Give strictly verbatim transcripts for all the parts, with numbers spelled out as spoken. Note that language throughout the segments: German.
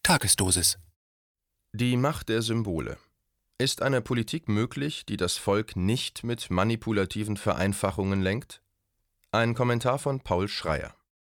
Tagesdosis. Die Macht der Symbole. Ist eine Politik möglich, die das Volk nicht mit manipulativen Vereinfachungen lenkt? Ein Kommentar von Paul Schreyer.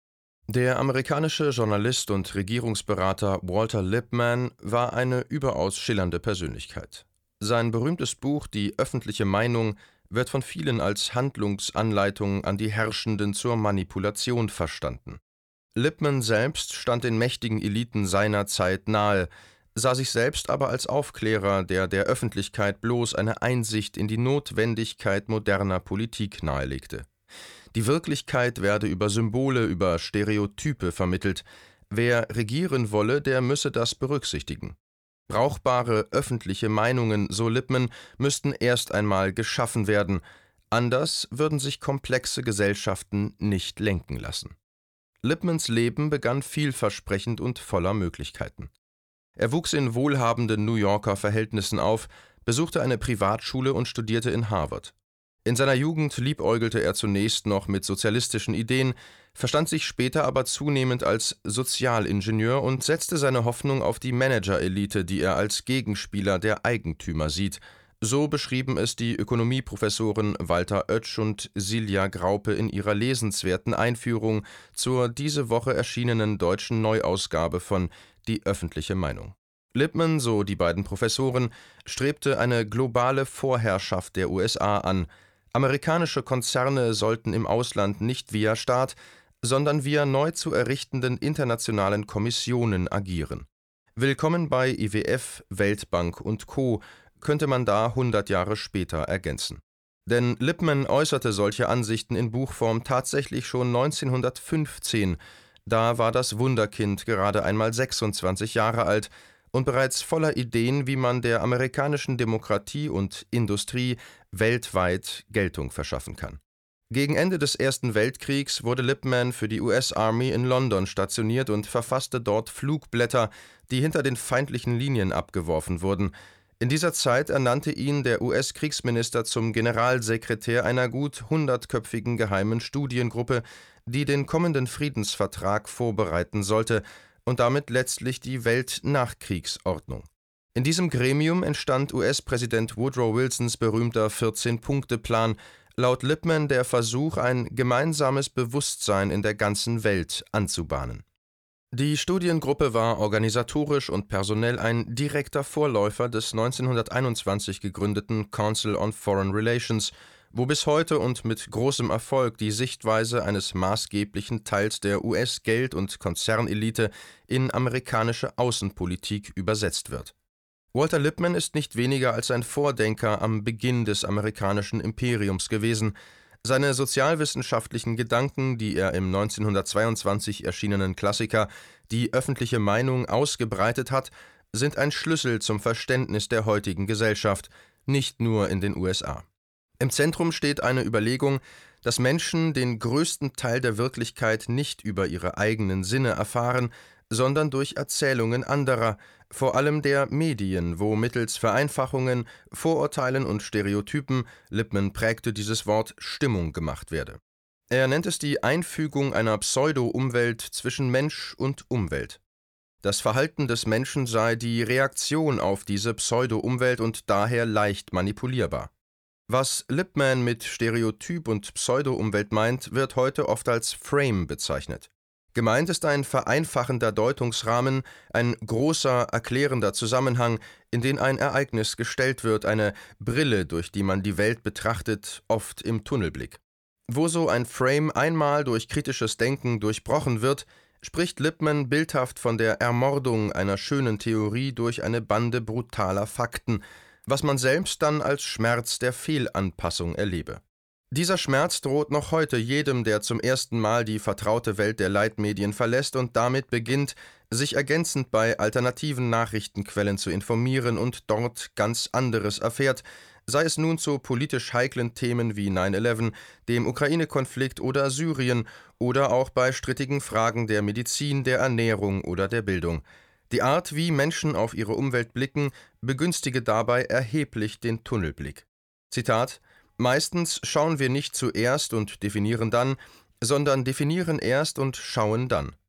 Der amerikanische Journalist und Regierungsberater Walter Lippmann war eine überaus schillernde Persönlichkeit. Sein berühmtes Buch »Die öffentliche Meinung« wird von vielen als Handlungsanleitung an die Herrschenden zur Manipulation verstanden. Lippmann selbst stand den mächtigen Eliten seiner Zeit nahe, sah sich selbst aber als Aufklärer, der der Öffentlichkeit bloß eine Einsicht in die Notwendigkeit moderner Politik nahelegte. Die Wirklichkeit werde über Symbole, über Stereotype vermittelt. Wer regieren wolle, der müsse das berücksichtigen. Brauchbare öffentliche Meinungen, so Lippmann, müssten erst einmal geschaffen werden. Anders würden sich komplexe Gesellschaften nicht lenken lassen. Lippmanns Leben begann vielversprechend und voller Möglichkeiten. Er wuchs in wohlhabenden New Yorker Verhältnissen auf, besuchte eine Privatschule und studierte in Harvard. In seiner Jugend liebäugelte er zunächst noch mit sozialistischen Ideen, verstand sich später aber zunehmend als Sozialingenieur und setzte seine Hoffnung auf die Managerelite, die er als Gegenspieler der Eigentümer sieht. So beschrieben es die Ökonomieprofessoren Walter Oetsch und Silja Graupe in ihrer lesenswerten Einführung zur diese Woche erschienenen deutschen Neuausgabe von »Die öffentliche Meinung«. Lippmann, so die beiden Professoren, strebte eine globale Vorherrschaft der U S A an. Amerikanische Konzerne sollten im Ausland nicht via Staat, sondern via neu zu errichtenden internationalen Kommissionen agieren. Willkommen bei I W F, Weltbank und Co., könnte man da hundert Jahre später ergänzen. Denn Lippmann äußerte solche Ansichten in Buchform tatsächlich schon neunzehnhundertfünfzehn. Da war das Wunderkind gerade einmal sechsundzwanzig Jahre alt und bereits voller Ideen, wie man der amerikanischen Demokratie und Industrie weltweit Geltung verschaffen kann. Gegen Ende des Ersten Weltkriegs wurde Lippmann für die U S Army in London stationiert und verfasste dort Flugblätter, die hinter den feindlichen Linien abgeworfen wurden. In dieser Zeit ernannte ihn der U S-Kriegsminister zum Generalsekretär einer gut hundertköpfigen geheimen Studiengruppe, die den kommenden Friedensvertrag vorbereiten sollte und damit letztlich die Weltnachkriegsordnung. In diesem Gremium entstand U S-Präsident Woodrow Wilsons berühmter vierzehn-Punkte-Plan, laut Lippmann der Versuch, ein gemeinsames Bewusstsein in der ganzen Welt anzubahnen. Die Studiengruppe war organisatorisch und personell ein direkter Vorläufer des neunzehnhunderteinundzwanzig gegründeten Council on Foreign Relations, wo bis heute und mit großem Erfolg die Sichtweise eines maßgeblichen Teils der U S-Geld- und Konzernelite in amerikanische Außenpolitik übersetzt wird. Walter Lippmann ist nicht weniger als ein Vordenker am Beginn des amerikanischen Imperiums gewesen. Seine sozialwissenschaftlichen Gedanken, die er im neunzehnhundertzweiundzwanzig erschienenen Klassiker »Die öffentliche Meinung« ausgebreitet hat, sind ein Schlüssel zum Verständnis der heutigen Gesellschaft, nicht nur in den U S A. Im Zentrum steht eine Überlegung, dass Menschen den größten Teil der Wirklichkeit nicht über ihre eigenen Sinne erfahren, sondern durch Erzählungen anderer, vor allem der Medien, wo mittels Vereinfachungen, Vorurteilen und Stereotypen, Lippmann prägte dieses Wort, Stimmung gemacht werde. Er nennt es die Einfügung einer Pseudo-Umwelt zwischen Mensch und Umwelt. Das Verhalten des Menschen sei die Reaktion auf diese Pseudo-Umwelt und daher leicht manipulierbar. Was Lippmann mit Stereotyp und Pseudo-Umwelt meint, wird heute oft als Frame bezeichnet. Gemeint ist ein vereinfachender Deutungsrahmen, ein großer, erklärender Zusammenhang, in den ein Ereignis gestellt wird, eine Brille, durch die man die Welt betrachtet, oft im Tunnelblick. Wo so ein Frame einmal durch kritisches Denken durchbrochen wird, spricht Lippmann bildhaft von der Ermordung einer schönen Theorie durch eine Bande brutaler Fakten, was man selbst dann als Schmerz der Fehlanpassung erlebe. Dieser Schmerz droht noch heute jedem, der zum ersten Mal die vertraute Welt der Leitmedien verlässt und damit beginnt, sich ergänzend bei alternativen Nachrichtenquellen zu informieren und dort ganz anderes erfährt, sei es nun zu politisch heiklen Themen wie neun elf, dem Ukraine-Konflikt oder Syrien oder auch bei strittigen Fragen der Medizin, der Ernährung oder der Bildung. Die Art, wie Menschen auf ihre Umwelt blicken, begünstige dabei erheblich den Tunnelblick. Zitat: Meistens schauen wir nicht zuerst und definieren dann, sondern definieren erst und schauen dann.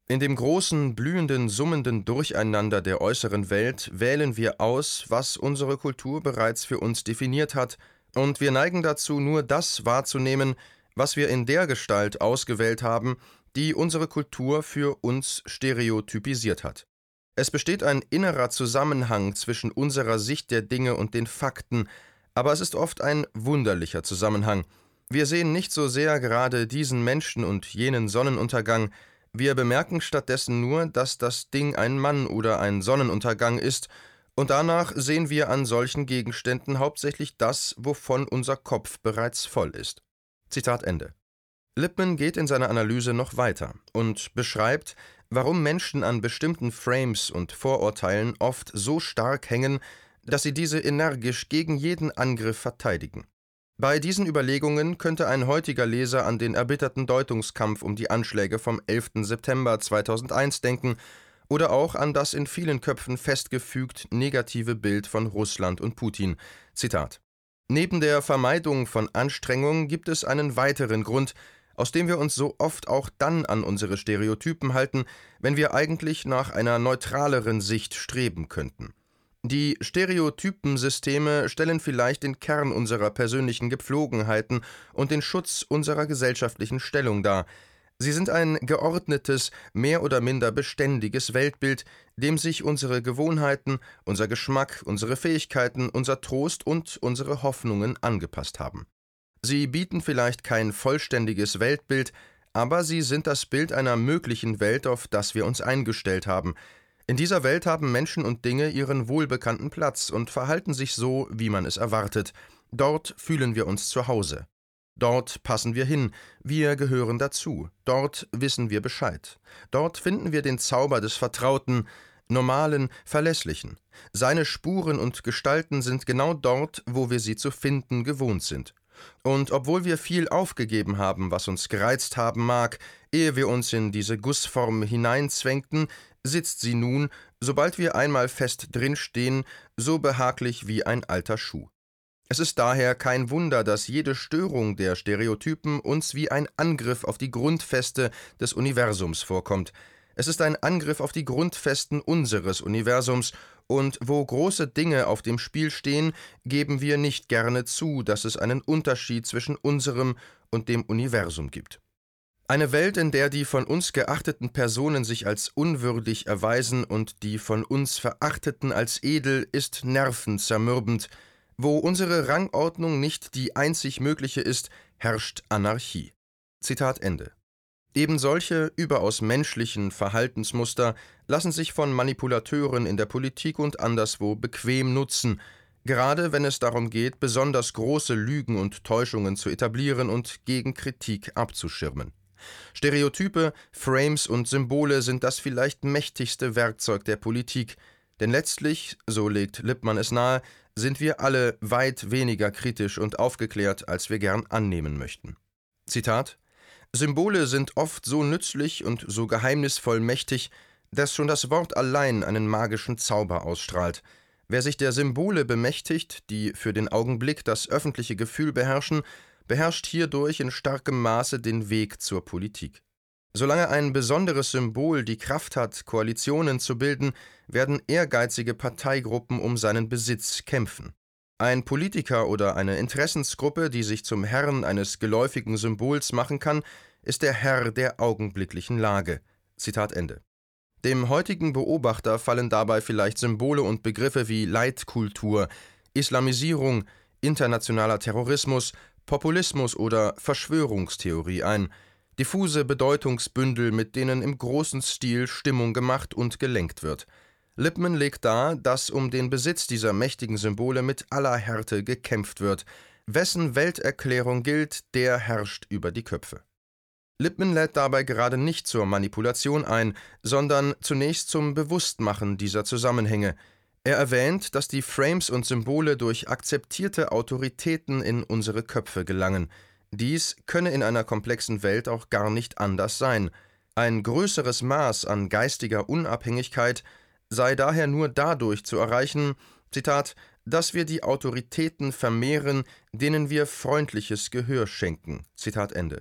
In dem großen, blühenden, summenden Durcheinander der äußeren Welt wählen wir aus, was unsere Kultur bereits für uns definiert hat, und wir neigen dazu, nur das wahrzunehmen, was wir in der Gestalt ausgewählt haben, die unsere Kultur für uns stereotypisiert hat. Es besteht ein innerer Zusammenhang zwischen unserer Sicht der Dinge und den Fakten, aber es ist oft ein wunderlicher Zusammenhang. Wir sehen nicht so sehr gerade diesen Menschen und jenen Sonnenuntergang, wir bemerken stattdessen nur, dass das Ding ein Mann oder ein Sonnenuntergang ist, und danach sehen wir an solchen Gegenständen hauptsächlich das, wovon unser Kopf bereits voll ist. Zitat Ende. Lipman geht in seiner Analyse noch weiter und beschreibt, warum Menschen an bestimmten Frames und Vorurteilen oft so stark hängen, dass sie diese energisch gegen jeden Angriff verteidigen. Bei diesen Überlegungen könnte ein heutiger Leser an den erbitterten Deutungskampf um die Anschläge vom elften September zweitausendeins denken oder auch an das in vielen Köpfen festgefügt negative Bild von Russland und Putin. Zitat: Neben der Vermeidung von Anstrengung gibt es einen weiteren Grund, aus dem wir uns so oft auch dann an unsere Stereotypen halten, wenn wir eigentlich nach einer neutraleren Sicht streben könnten. Die Stereotypensysteme stellen vielleicht den Kern unserer persönlichen Gepflogenheiten und den Schutz unserer gesellschaftlichen Stellung dar. Sie sind ein geordnetes, mehr oder minder beständiges Weltbild, dem sich unsere Gewohnheiten, unser Geschmack, unsere Fähigkeiten, unser Trost und unsere Hoffnungen angepasst haben. Sie bieten vielleicht kein vollständiges Weltbild, aber sie sind das Bild einer möglichen Welt, auf das wir uns eingestellt haben. In dieser Welt haben Menschen und Dinge ihren wohlbekannten Platz und verhalten sich so, wie man es erwartet. Dort fühlen wir uns zu Hause. Dort passen wir hin, wir gehören dazu. Dort wissen wir Bescheid. Dort finden wir den Zauber des Vertrauten, Normalen, Verlässlichen. Seine Spuren und Gestalten sind genau dort, wo wir sie zu finden gewohnt sind. Und obwohl wir viel aufgegeben haben, was uns gereizt haben mag, ehe wir uns in diese Gussform hineinzwängten, sitzt sie nun, sobald wir einmal fest drinstehen, so behaglich wie ein alter Schuh. Es ist daher kein Wunder, dass jede Störung der Stereotypen uns wie ein Angriff auf die Grundfeste des Universums vorkommt. Es ist ein Angriff auf die Grundfesten unseres Universums, und wo große Dinge auf dem Spiel stehen, geben wir nicht gerne zu, dass es einen Unterschied zwischen unserem und dem Universum gibt. Eine Welt, in der die von uns geachteten Personen sich als unwürdig erweisen und die von uns Verachteten als edel, ist nervenzermürbend. Wo unsere Rangordnung nicht die einzig mögliche ist, herrscht Anarchie. Zitat Ende. Eben solche überaus menschlichen Verhaltensmuster lassen sich von Manipulateuren in der Politik und anderswo bequem nutzen, gerade wenn es darum geht, besonders große Lügen und Täuschungen zu etablieren und gegen Kritik abzuschirmen. Stereotype, Frames und Symbole sind das vielleicht mächtigste Werkzeug der Politik, denn letztlich, so legt Lipman es nahe, sind wir alle weit weniger kritisch und aufgeklärt, als wir gern annehmen möchten. Zitat: Symbole sind oft so nützlich und so geheimnisvoll mächtig, dass schon das Wort allein einen magischen Zauber ausstrahlt. Wer sich der Symbole bemächtigt, die für den Augenblick das öffentliche Gefühl beherrschen, beherrscht hierdurch in starkem Maße den Weg zur Politik. Solange ein besonderes Symbol die Kraft hat, Koalitionen zu bilden, werden ehrgeizige Parteigruppen um seinen Besitz kämpfen. Ein Politiker oder eine Interessensgruppe, die sich zum Herrn eines geläufigen Symbols machen kann, ist der Herr der augenblicklichen Lage. Zitat Ende. Dem heutigen Beobachter fallen dabei vielleicht Symbole und Begriffe wie Leitkultur, Islamisierung, internationaler Terrorismus, Populismus oder Verschwörungstheorie ein, diffuse Bedeutungsbündel, mit denen im großen Stil Stimmung gemacht und gelenkt wird. Lipman legt dar, dass um den Besitz dieser mächtigen Symbole mit aller Härte gekämpft wird. Wessen Welterklärung gilt, der herrscht über die Köpfe. Lipman lädt dabei gerade nicht zur Manipulation ein, sondern zunächst zum Bewusstmachen dieser Zusammenhänge. Er erwähnt, dass die Frames und Symbole durch akzeptierte Autoritäten in unsere Köpfe gelangen. Dies könne in einer komplexen Welt auch gar nicht anders sein. Ein größeres Maß an geistiger Unabhängigkeit sei daher nur dadurch zu erreichen, Zitat, dass wir die Autoritäten vermehren, denen wir freundliches Gehör schenken. Zitat Ende.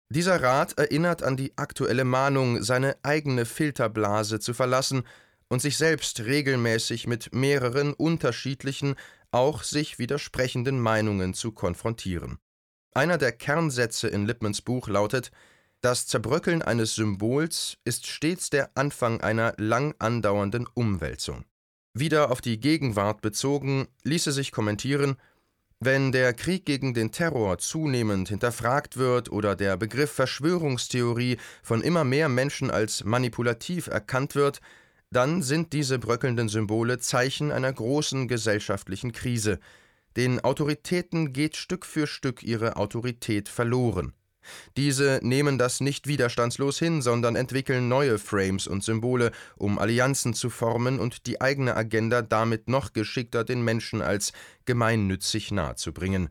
Dieser Rat erinnert an die aktuelle Mahnung, seine eigene Filterblase zu verlassen und sich selbst regelmäßig mit mehreren unterschiedlichen, auch sich widersprechenden Meinungen zu konfrontieren. Einer der Kernsätze in Lippmanns Buch lautet: Das Zerbröckeln eines Symbols ist stets der Anfang einer lang andauernden Umwälzung. Wieder auf die Gegenwart bezogen, ließe sich kommentieren: Wenn der Krieg gegen den Terror zunehmend hinterfragt wird oder der Begriff Verschwörungstheorie von immer mehr Menschen als manipulativ erkannt wird, dann sind diese bröckelnden Symbole Zeichen einer großen gesellschaftlichen Krise. Den Autoritäten geht Stück für Stück ihre Autorität verloren. Diese nehmen das nicht widerstandslos hin, sondern entwickeln neue Frames und Symbole, um Allianzen zu formen und die eigene Agenda damit noch geschickter den Menschen als gemeinnützig nahezubringen.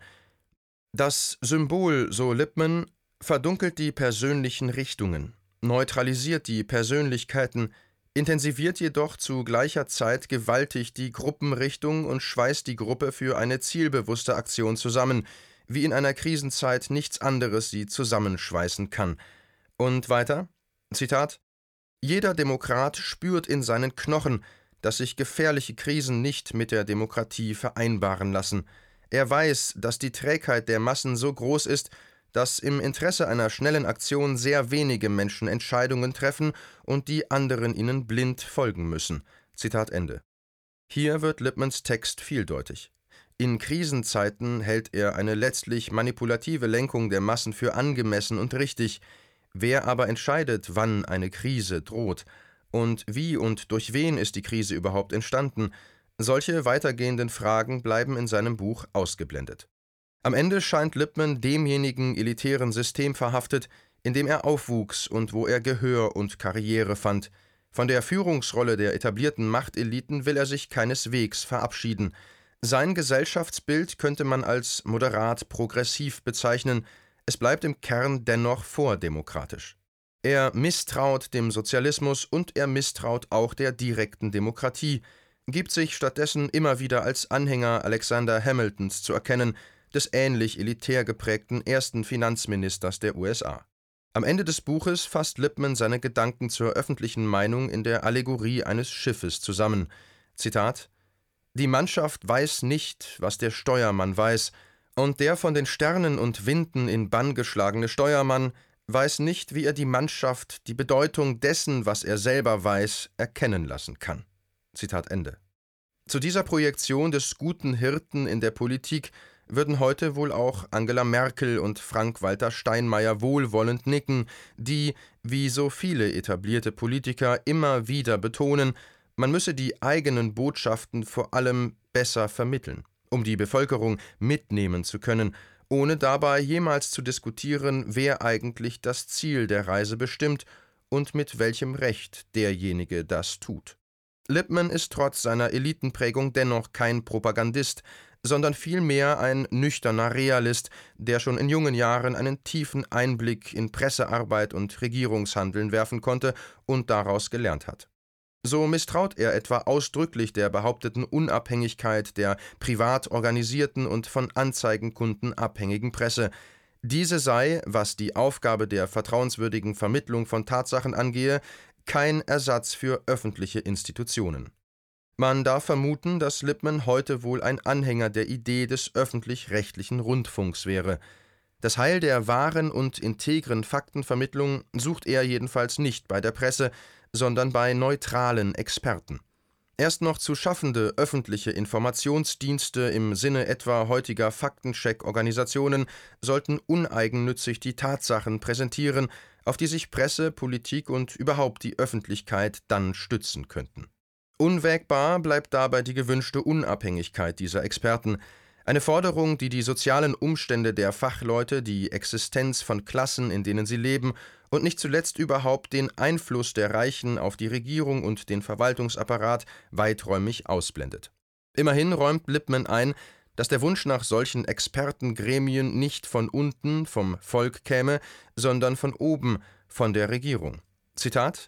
Das Symbol, so Lippmann, verdunkelt die persönlichen Richtungen, neutralisiert die Persönlichkeiten, intensiviert jedoch zu gleicher Zeit gewaltig die Gruppenrichtung und schweißt die Gruppe für eine zielbewusste Aktion zusammen, wie in einer Krisenzeit nichts anderes sie zusammenschweißen kann. Und weiter, Zitat: Jeder Demokrat spürt in seinen Knochen, dass sich gefährliche Krisen nicht mit der Demokratie vereinbaren lassen. Er weiß, dass die Trägheit der Massen so groß ist, dass im Interesse einer schnellen Aktion sehr wenige Menschen Entscheidungen treffen und die anderen ihnen blind folgen müssen. Zitat Ende. Hier wird Lippmanns Text vieldeutig. In Krisenzeiten hält er eine letztlich manipulative Lenkung der Massen für angemessen und richtig. Wer aber entscheidet, wann eine Krise droht? Und wie und durch wen ist die Krise überhaupt entstanden? Solche weitergehenden Fragen bleiben in seinem Buch ausgeblendet. Am Ende scheint Lippmann demjenigen elitären System verhaftet, in dem er aufwuchs und wo er Gehör und Karriere fand. Von der Führungsrolle der etablierten Machteliten will er sich keineswegs verabschieden. Sein Gesellschaftsbild könnte man als moderat progressiv bezeichnen, es bleibt im Kern dennoch vordemokratisch. Er misstraut dem Sozialismus und er misstraut auch der direkten Demokratie, gibt sich stattdessen immer wieder als Anhänger Alexander Hamiltons zu erkennen, des ähnlich elitär geprägten ersten Finanzministers der U S A. Am Ende des Buches fasst Lippmann seine Gedanken zur öffentlichen Meinung in der Allegorie eines Schiffes zusammen. Zitat: Die Mannschaft weiß nicht, was der Steuermann weiß, und der von den Sternen und Winden in Bann geschlagene Steuermann weiß nicht, wie er die Mannschaft die Bedeutung dessen, was er selber weiß, erkennen lassen kann. Zitat Ende. Zu dieser Projektion des guten Hirten in der Politik würden heute wohl auch Angela Merkel und Frank-Walter Steinmeier wohlwollend nicken, die, wie so viele etablierte Politiker, immer wieder betonen, man müsse die eigenen Botschaften vor allem besser vermitteln, um die Bevölkerung mitnehmen zu können, ohne dabei jemals zu diskutieren, wer eigentlich das Ziel der Reise bestimmt und mit welchem Recht derjenige das tut. Lippmann ist trotz seiner Elitenprägung dennoch kein Propagandist, sondern vielmehr ein nüchterner Realist, der schon in jungen Jahren einen tiefen Einblick in Pressearbeit und Regierungshandeln werfen konnte und daraus gelernt hat. So misstraut er etwa ausdrücklich der behaupteten Unabhängigkeit der privat organisierten und von Anzeigenkunden abhängigen Presse. Diese sei, was die Aufgabe der vertrauenswürdigen Vermittlung von Tatsachen angehe, kein Ersatz für öffentliche Institutionen. Man darf vermuten, dass Lippmann heute wohl ein Anhänger der Idee des öffentlich-rechtlichen Rundfunks wäre. Das Heil der wahren und integren Faktenvermittlung sucht er jedenfalls nicht bei der Presse, sondern bei neutralen Experten. Erst noch zu schaffende öffentliche Informationsdienste im Sinne etwa heutiger Faktencheck-Organisationen sollten uneigennützig die Tatsachen präsentieren, auf die sich Presse, Politik und überhaupt die Öffentlichkeit dann stützen könnten. Unwägbar bleibt dabei die gewünschte Unabhängigkeit dieser Experten, eine Forderung, die die sozialen Umstände der Fachleute, die Existenz von Klassen, in denen sie leben, und nicht zuletzt überhaupt den Einfluss der Reichen auf die Regierung und den Verwaltungsapparat weiträumig ausblendet. Immerhin räumt Lippmann ein, dass der Wunsch nach solchen Expertengremien nicht von unten, vom Volk käme, sondern von oben, von der Regierung. Zitat: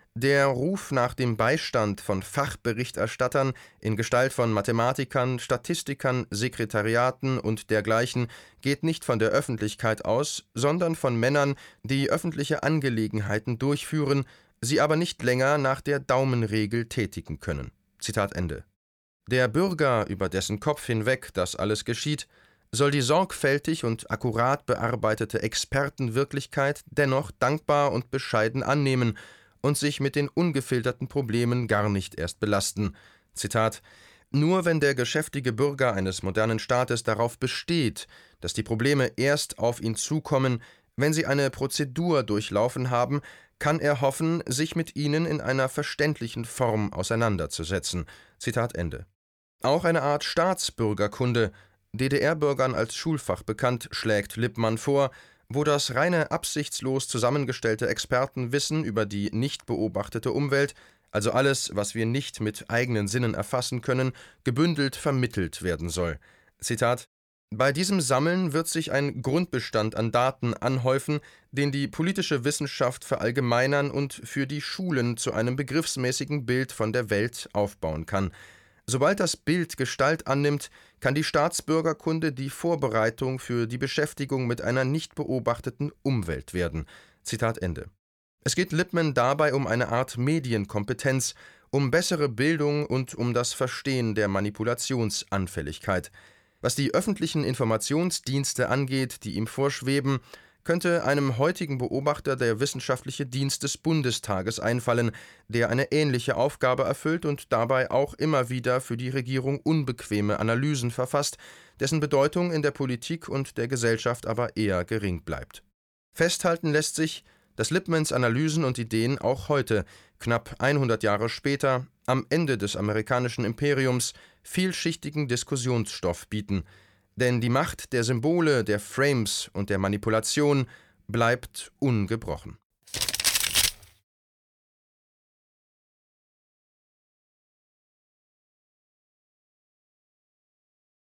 Der Ruf nach dem Beistand von Fachberichterstattern in Gestalt von Mathematikern, Statistikern, Sekretariaten und dergleichen geht nicht von der Öffentlichkeit aus, sondern von Männern, die öffentliche Angelegenheiten durchführen, sie aber nicht länger nach der Daumenregel tätigen können. Zitat Ende. Der Bürger, über dessen Kopf hinweg das alles geschieht, soll die sorgfältig und akkurat bearbeitete Expertenwirklichkeit dennoch dankbar und bescheiden annehmen und sich mit den ungefilterten Problemen gar nicht erst belasten. Zitat: Nur wenn der geschäftige Bürger eines modernen Staates darauf besteht, dass die Probleme erst auf ihn zukommen, wenn sie eine Prozedur durchlaufen haben, kann er hoffen, sich mit ihnen in einer verständlichen Form auseinanderzusetzen. Zitat Ende. Auch eine Art Staatsbürgerkunde, D D R-Bürgern als Schulfach bekannt, schlägt Lippmann vor, wo das reine absichtslos zusammengestellte Expertenwissen über die nicht beobachtete Umwelt, also alles, was wir nicht mit eigenen Sinnen erfassen können, gebündelt vermittelt werden soll. Zitat: Bei diesem Sammeln wird sich ein Grundbestand an Daten anhäufen, den die politische Wissenschaft verallgemeinern und für die Schulen zu einem begriffsmäßigen Bild von der Welt aufbauen kann. Sobald das Bild Gestalt annimmt, kann die Staatsbürgerkunde die Vorbereitung für die Beschäftigung mit einer nicht beobachteten Umwelt werden. Zitat Ende. Es geht Lippmann dabei um eine Art Medienkompetenz, um bessere Bildung und um das Verstehen der Manipulationsanfälligkeit. Was die öffentlichen Informationsdienste angeht, die ihm vorschweben, könnte einem heutigen Beobachter der wissenschaftliche Dienst des Bundestages einfallen, der eine ähnliche Aufgabe erfüllt und dabei auch immer wieder für die Regierung unbequeme Analysen verfasst, dessen Bedeutung in der Politik und der Gesellschaft aber eher gering bleibt. Festhalten lässt sich, dass Lippmanns Analysen und Ideen auch heute, knapp hundert Jahre später, am Ende des amerikanischen Imperiums, vielschichtigen Diskussionsstoff bieten. Denn die Macht der Symbole, der Frames und der Manipulation bleibt ungebrochen.